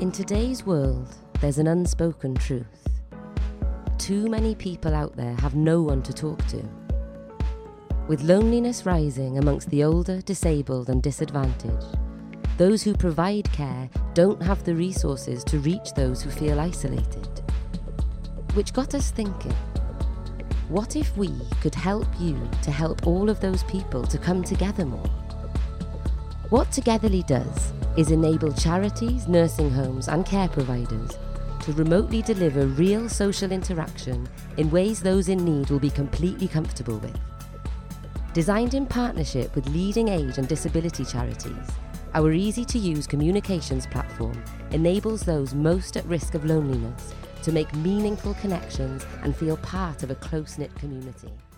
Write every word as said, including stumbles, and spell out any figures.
In today's world, there's an unspoken truth. Too many people out there have no one to talk to. With loneliness rising amongst the older, disabled and disadvantaged, those who provide care don't have the resources to reach those who feel isolated. Which got us thinking, what if we could help you to help all of those people to come together more? What Togetherly does is enable charities, nursing homes and care providers to remotely deliver real social interaction in ways those in need will be completely comfortable with. Designed in partnership with leading age and disability charities, our easy-to-use communications platform enables those most at risk of loneliness to make meaningful connections and feel part of a close-knit community.